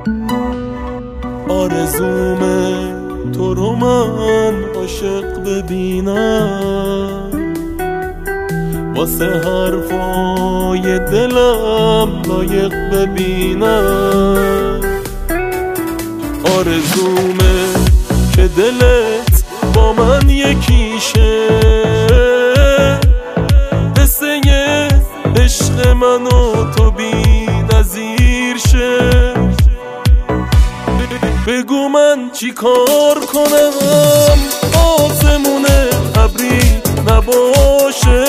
آرزومه تو رو من عاشق ببینم، واسه حرفای دلم لایق ببینم. آرزومه که دلت با من یکیشه، قصه عشق من و تو بی نظیر شه. بگو من چی کار کنم آسمون ابری نباشه،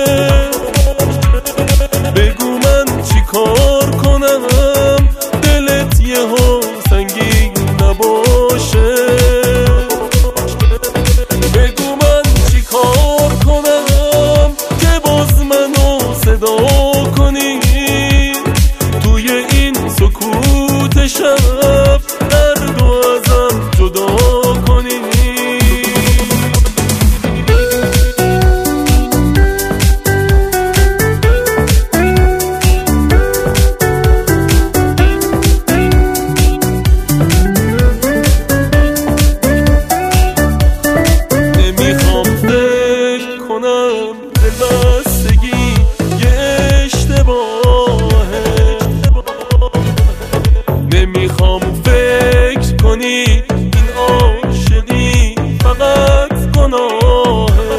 بگو من چی کار کنم دلت یهو سنگین نباشه، بگو من چی کار کنم که باز منو صدا کنی توی این سکوت شب، درد و ازم جدا کنی. نمیخوام فکر کنم دلبستگی یه اشتباهه، نمیخوام فکر کنی این عاشقی فقط گناهه.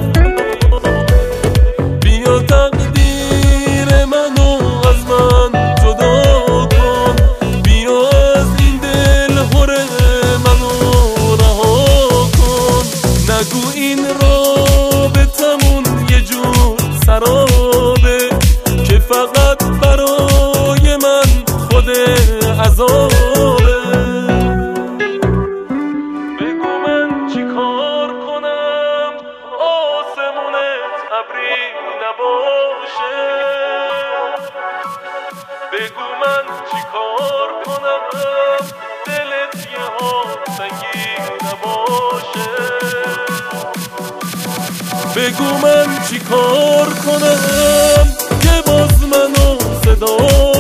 بیا تقدیر منو از من جدا کن، بیا از این دل هره منو رها کن. نگو این رابطمون یه جور سرابه که فقط برای من خود عذابه. بگو من چی کار کنم آسمونت ابری نباشه، بگو من چی کار کنم دلت یهو سنگین نباشه، بگو من چی کار کنم که باز منو صدا